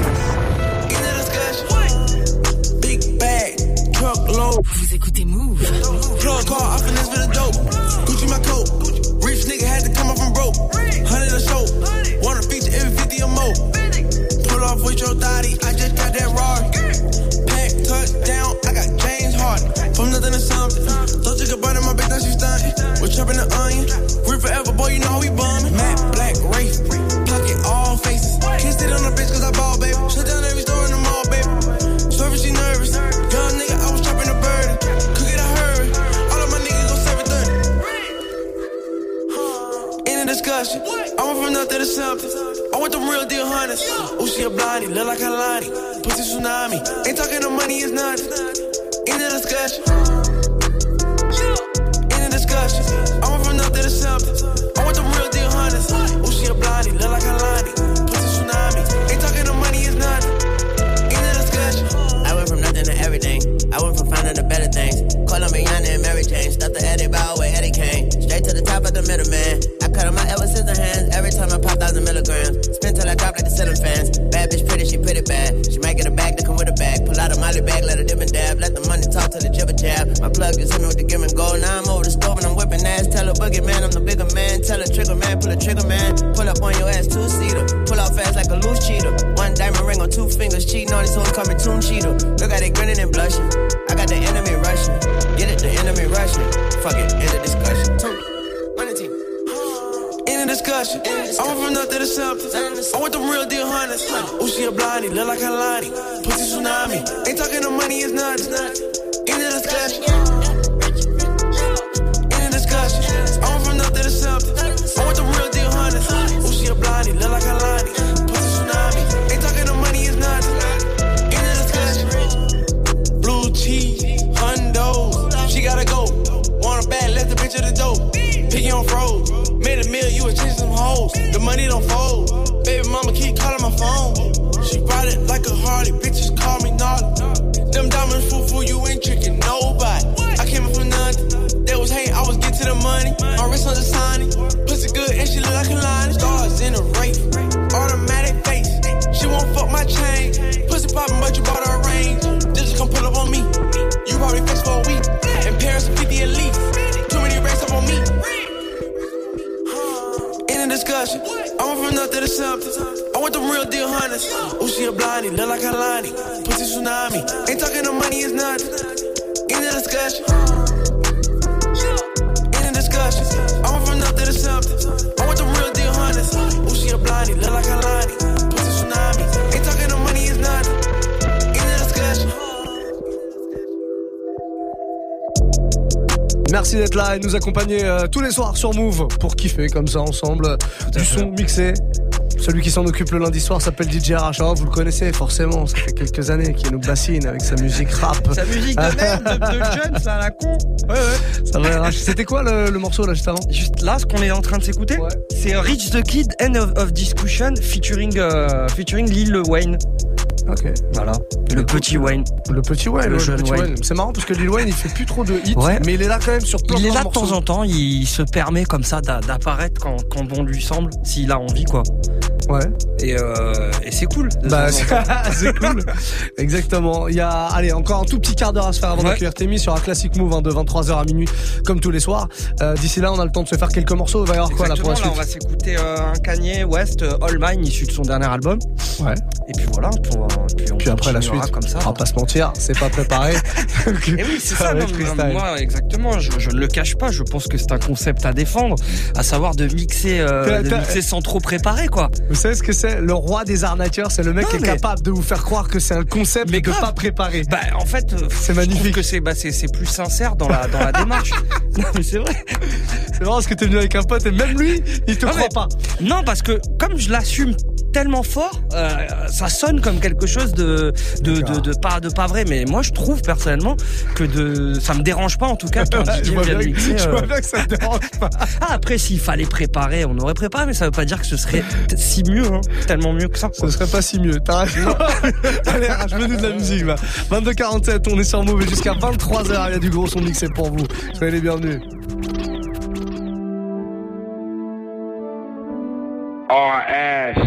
Vous écoutez Move. Plug car off in this bit of dope. Gucci my coat. Rich nigga had to come up from broke. 100 a show. Wanna feature every 50 or more. Pull off with your thotty. I just got that raw. Pack touchdown. I got James Harden. From nothing to something. Thought you could burn in my bitch, now she stunting. We're chopping the onion. Rip forever, boy, you know how we bumming. Matte black Wraith. Pocket all faces. Can't sit on the bitch cause I ball, baby. Shut down every store in the mall, baby. Service, she nervous. Young nigga, I was chopping the bird. Cook it, I hurry. All of my niggas gon' serve it 30. In a discussion. I went from nothing to something. I want them real deal hunters. Ooh, she a blondie, look like a Lonnie. Pussy tsunami. Ain't talking no money, it's nothing. In a discussion. In a discussion. I went from nothing to something. I want them real deal hunters. Ooh, she a blondie, look like a Lonnie. Pussy tsunami. Ain't talking no money, it's nothing. In a discussion. I went from nothing to everything. I went from finding the better things. Colombiana and Mary Jane. Stuff the Eddie Bow where Eddie came. Straight to the top of the middle, man. I cut on my ever since the hands. Every time I pop 1,000 milligrams. Spin till I drop like the ceiling fans. Bad bitch pretty, she pretty bad. She might get a bag to come with a bag. Pull out a molly bag, let her dip and dab. Let the money talk till the jibber jab. My plug is in with the give and go. Now I'm over the stove and I'm whipping ass. Tell a boogie man I'm the bigger man. Tell a trigger man, pull a trigger man. Pull up on your ass, two-seater. Pull out fast like a loose cheater. One diamond ring on 2 fingers. Cheating on these hoes, call me Tomb Cheater. Look at it grinning and blushing. I got the enemy rushing. Get it, the enemy rushing. Fuck it, end of discussion. In a discussion. I went from nothing to something. I want them real deal hunters. Ooh, she a blondie, look like a Lonnie. Pussy tsunami. Ain't talking no money, it's nothing. In a discussion. In a discussion. I went from nothing to something. I want them real deal hunters. Ooh, she a blondie, look like a Lonnie. Pussy tsunami. Ain't talking no money, it's nothing. In a discussion. Blue cheese, hundo. She gotta go. Want a bag, let the bitch at the door. Piggy on froze. Made a meal, you was chasing some hoes. The money don't fold. Baby mama keep calling my phone. She ride it like a Harley. Bitches call me gnarly. Them diamonds foo-foo, you ain't tricking nobody. I came up from nothing. They was hating, I was getting to the money. My wrist on the signing. Pussy good and she look like a line. Stars in a race. Automatic face. She won't fuck my chain. Pussy poppin', but you bought her a range. Just come pull up on me. You probably fixed for a week. In Paris, 50 at least. Too many racks up on me. In a discussion. discussion. I went from nothing to something. I want them real deal hunters. Oh, she a blondie, look like Kalani. Pussy tsunami. Ain't talking no money, it's nothing. In the discussion. In the discussion. I went from nothing to something. I want them real deal hunters. Oh, she a blondie, look like Kalani. Pussy tsunami. Ain't talking no money, it's nothing. In the discussion. Merci d'être là et de nous accompagner tous les soirs sur Move pour kiffer comme ça ensemble du son mixé. Celui qui s'en occupe le lundi soir s'appelle DJ RH. Vous le connaissez forcément, ça fait quelques années qu'il nous bassine avec sa musique rap. Sa musique de merde, de jeune, ça, la con. Ouais. Ça va, RH. C'était quoi le morceau là juste avant? Juste là, ce qu'on est en train de s'écouter, c'est Rich the Kid, End of Discussion, featuring Lil Wayne. Ok. Voilà. Le petit Wayne. Le petit Wayne, le jeune Wayne. C'est marrant parce que Lil Wayne il fait plus trop de hits, mais il est là quand même sur plein de morceaux. Il est là de temps en temps, il se permet comme ça d'apparaître quand bon lui semble, s'il a envie quoi. Ouais. Et c'est cool. Bah c'est cool. Exactement. Il y a encore un tout petit quart d'heure à se faire avant d'accueillir Thémis sur un classique Move de 23h à minuit comme tous les soirs. D'ici là, on a le temps de se faire quelques morceaux. Il va y avoir quoi là pour la suite? On va s'écouter un Kanye West, All Mine, issu de son dernier album. Ouais. Et puis voilà, puis après la suite, comme ça, on va pas se mentir, c'est pas préparé. Et oui, c'est ça. Moi, exactement, je ne le cache pas. Je pense que c'est un concept à défendre, à savoir de mixer sans trop préparer, quoi. Vous savez ce que c'est? Le roi des arnaqueurs, c'est le mec qui est capable de vous faire croire que c'est un concept mais de pas préparer. Bah, en fait, c'est magnifique. Je trouve que c'est plus sincère dans la démarche. Non, mais c'est vrai. C'est marrant parce que t'es venu avec un pote et même lui, il te croit pas. Non, parce que comme je l'assume tellement fort, ça sonne comme quelque chose de pas vrai. Mais moi, je trouve personnellement que ça me dérange pas en tout cas quand DJ vient mixer. Je vois bien que ça te dérange pas. Après, s'il fallait préparer, on aurait préparé, mais ça veut pas dire que ce serait si mieux, hein. Tellement mieux que ça. Ce serait pas si mieux. T'as raison. Allez, arrache-nous de la musique là. 22h47, on est sur Move et jusqu'à 23h, il y a du gros son mixé pour vous. Soyez les bienvenus. R.S.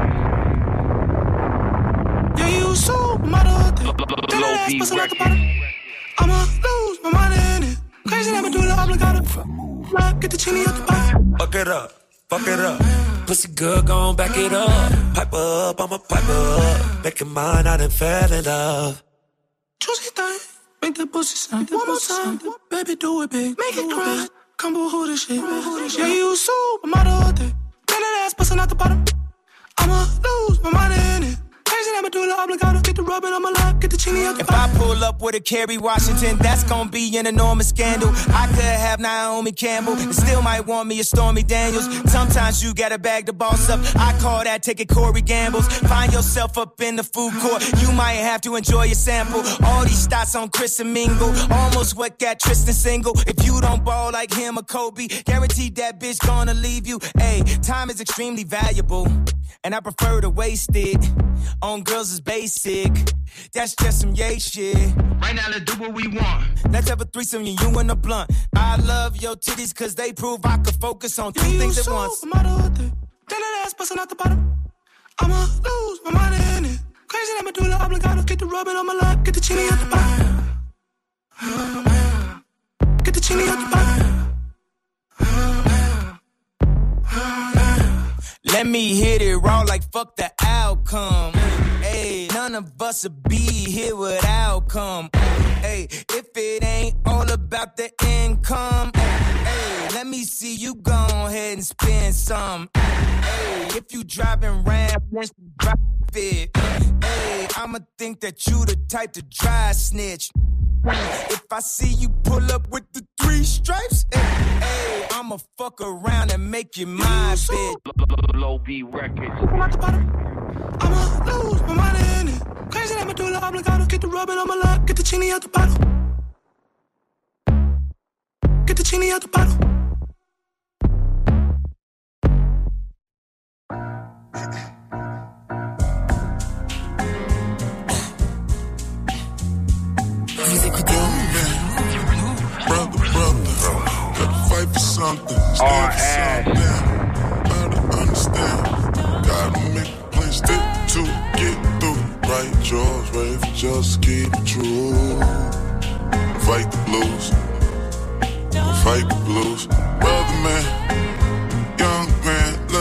Yeah, you supermodel. Tell that ass bustin' out the bottom. I'ma lose my mind in it. Crazy never do the obligado. Get the chini out the bottom. Fuck it up, fuck it up. Pussy good, gon' back it up. Pipe up, I'ma pipe up. Make your mind, I done fell in love. Juicy thing, make that pussy sing. One more time, baby, do it big. Make it cry, come boo this shit. Yeah, you supermodel. Tell that ass bustin' out the bottom. I'ma lose my mind in it. Crazy never do the obligado. Get the rubbing on my lap, get the chini out the bottom. If I pull up with a Kerry Washington, that's gonna be an enormous scandal. I could have Naomi Campbell and still might want me a Stormy Daniels. Sometimes you gotta bag the boss up. I call that taking Corey Gambles. Find yourself up in the food court. You might have to enjoy your sample. All these stats on Chris and Mingle. Almost what got Tristan single. If you don't ball like him or Kobe, guaranteed that bitch gonna leave you. Hey, time is extremely valuable, and I prefer to waste it on girls is basic. That's just some yay shit. Right now, let's do what we want. Let's have a threesome, you and a blunt. I love your titties cause they prove I could focus on two things at once. Tell that ass bustin' out the bottom. I'ma lose my mind in it. Crazy never do the obligado. Get the rubbing on my lap, get the chini out the bottom. Get the chini out the bottom. Let me hit it raw like fuck the outcome. Hey, none of us would be here without come. Hey, if it ain't all about the income. Hey, let me see you go ahead and spend some. Hey, if you driving round, once you drive it. Hey, I'ma think that you the type to dry snitch. If I see you pull up with the 3 stripes, hey, I'ma fuck around and make you my bitch. Low B Records. I'ma lose my mind in it. Crazy never do the obligado. Get the rubbing on my lap, get the chini out the bottle. Get the chini out the bottle. Vous écoutez Brother, gotta fight for something, stand for something. Gotta understand, gotta make a plan, stick to get through. Right jaws, ready for just keep it true. Fight the blues, fight the blues. Brother man, young man, let me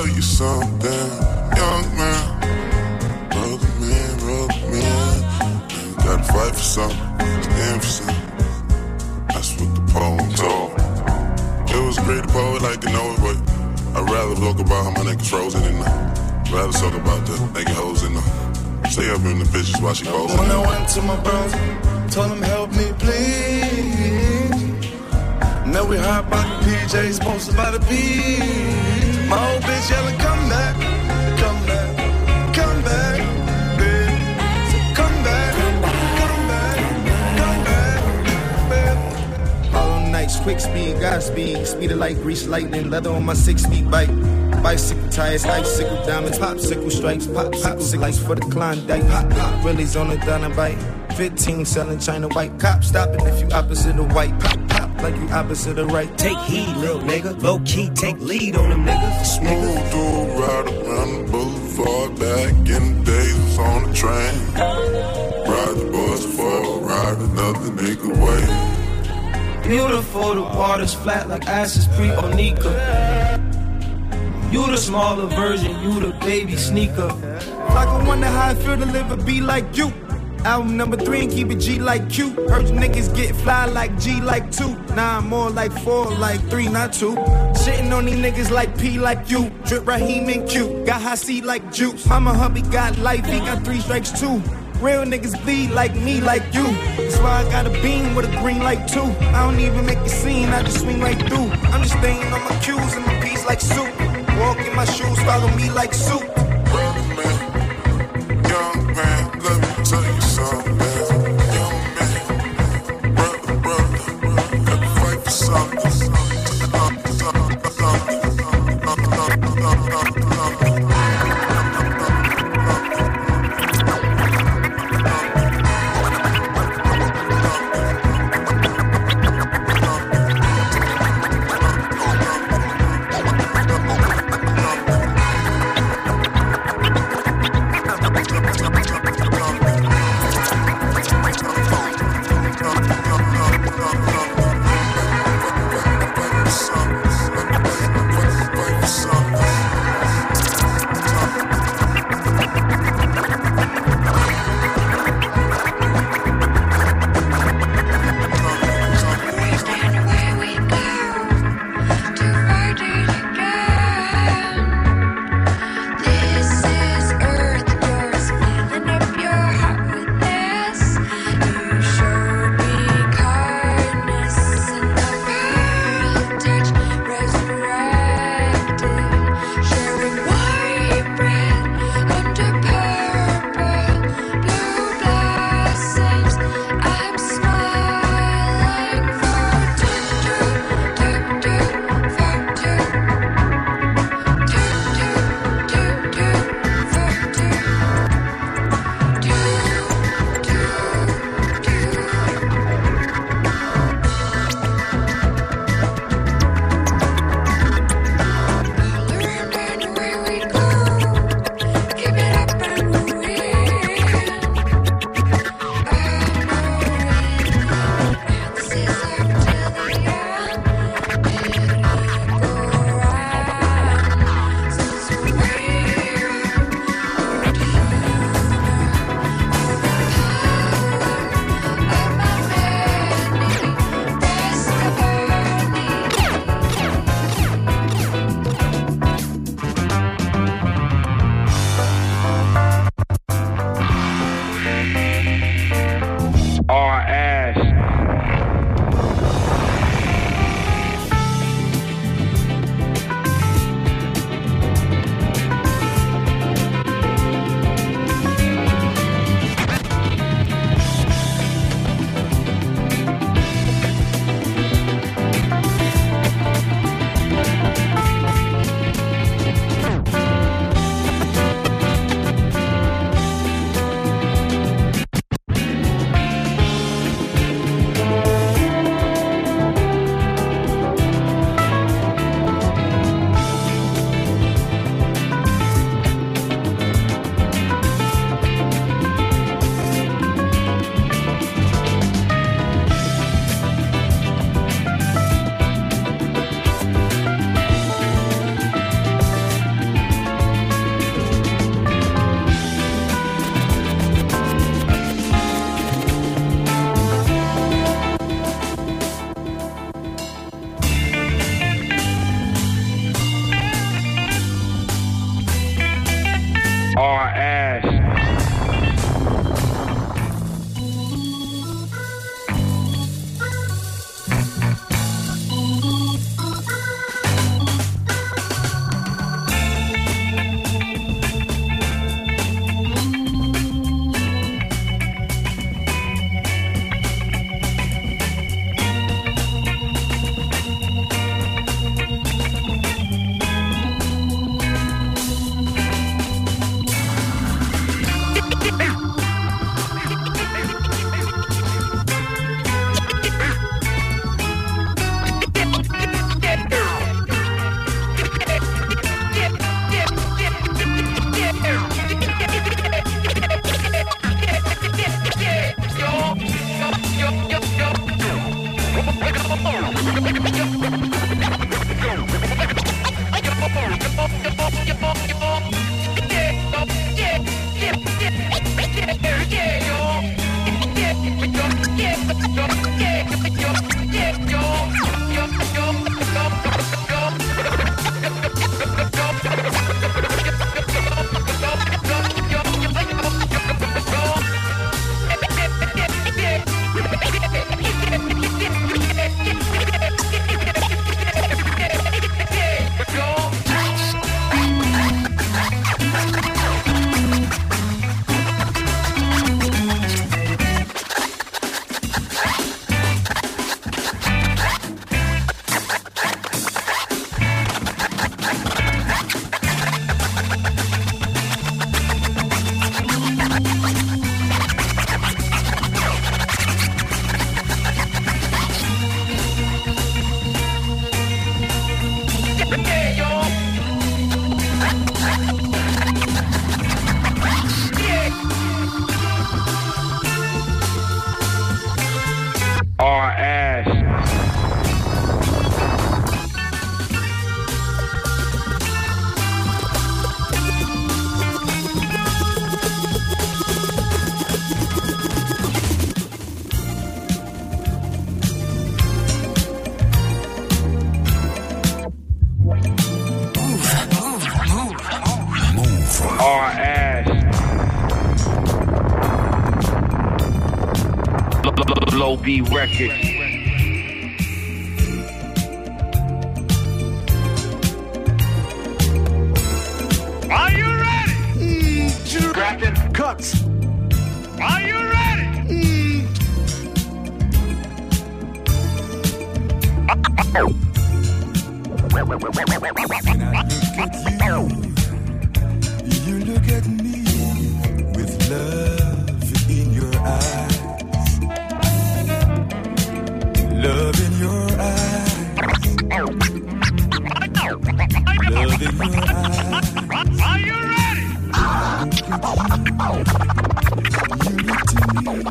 tell you something, young man. Brother man. You gotta fight for something, stand for something. That's what the poem told. It was great, the poet like to know it, but I'd rather talk about how my niggas frozen in the. Rather talk about the nigga hoes in the. Stay up in the bitches while she posing. When I went to my bros, told them help me please. Now we hot by the PJs, sponsored by the beat. My old bitch yelling, come back, come back, come back, babe. Come back, come back, come back, babe. All nights, quick speed, Godspeed. Speed of light, grease lightning, leather on my 6-speed bike. Bicycle tires, icicle diamonds, popsicle stripes, popsicle lights for the Klondike. Pop, Willie's on the Dynamite. 15 selling China white. Cop stopping if you opposite of white. Pop like you opposite of right. Take heed, little nigga. Low key, take lead on them niggas. Smooth dude, ride around the boulevard. Back in the days, was on the train. Ride the bus for ride another nigga way. Beautiful, the water's flat like Ashes pre-Onika. You the smaller version, you the baby sneaker. Like I wonder how I feel to live and be like you. Album number 3 and keep it G like Q. Heard you niggas get fly like G like 2. Nah, I'm more like 4 like 3, not 2. Shitting on these niggas like P like you. Drip Raheem and Q. Got high C like Juice. Mama hubby got life, he got 3 strikes too. Real niggas bleed like me, like you. That's why I got a beam with a green light too. I don't even make a scene, I just swing right through. I'm just staying on my cues and my piece like soup. Walk in my shoes, follow me like soup. Brother man, young man, let me tell you something, man. Young man, brother, gotta fight for something. our ass. Low B Records. Are you ready? Captain. Cut. Are you ready? You look at me with love in your eyes. Love in your eyes. Love in your eyes. Are you ready? You look to me.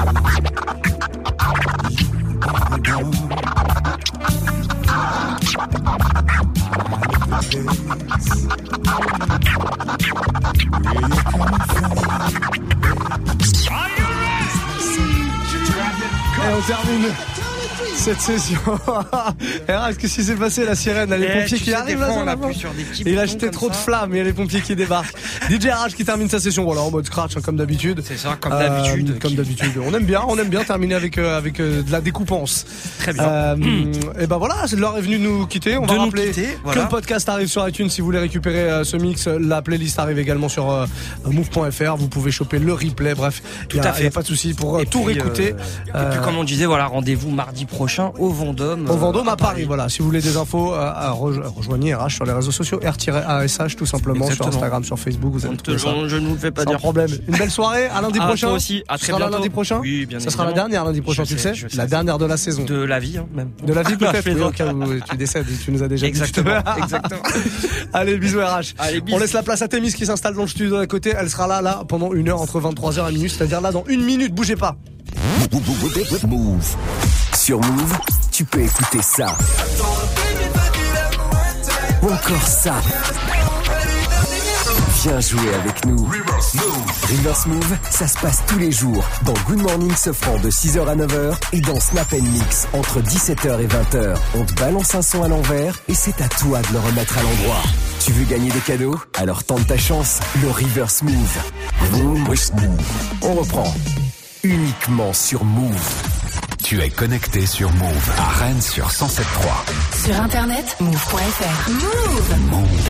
Et on termine cette session. RH, qu'est-ce qui s'est passé? La sirène, il y a les pompiers qui arrivent là. Il a jeté trop de flammes, il y a les pompiers qui débarquent. DJ RH qui termine sa session, voilà, en mode scratch, hein, comme d'habitude. C'est ça, comme d'habitude. Comme d'habitude. On aime bien terminer avec de la découpance. Très bien. Et ben voilà, l'heure est venue de nous quitter. On va rappeler voilà. que le podcast arrive sur iTunes si vous voulez récupérer ce mix. La playlist arrive également sur move.fr. Vous pouvez choper le replay. Bref, il n'y a pas de souci pour tout réécouter. Et puis comme on disait, voilà, rendez-vous mardi prochain au Vendôme. Au Vendôme à Paris, voilà. Si vous voulez des infos, rejoignez RH sur les réseaux sociaux, R-ASH tout simplement. Exactement. Sur Instagram, sur Facebook. Vous avez tout ça. Je ne vous le fais pas sans dire. problème. Une belle soirée. À lundi prochain. Toi aussi. À très bientôt. Lundi prochain. Oui, bien Ça sera la dernière lundi prochain, tu le sais. La dernière de la saison. De la vie, hein, même. De la vie peut-être. Oui, au cas où tu décèdes, tu nous as déjà dit. Exactement. Allez, bisous RH. Allez, bisous. On laisse la place à Thémis qui s'installe dans le studio à côté. Elle sera là pendant 1 heure entre 23h et minuit, c'est-à-dire là dans 1 minute. Bougez pas. Move. Sur Move, tu peux écouter ça. Ou encore ça. Viens jouer avec nous. Reverse Move, ça se passe tous les jours dans Good Morning Sofran de 6h à 9h et dans Snap & Mix entre 17h et 20h. On te balance un son à l'envers et c'est à toi de le remettre à l'endroit. Tu veux gagner des cadeaux? Alors tente ta chance, le Reverse Move. On reprend. Uniquement sur Move. Tu es connecté sur Move à Rennes sur 107.3. Sur internet, move.fr. Move.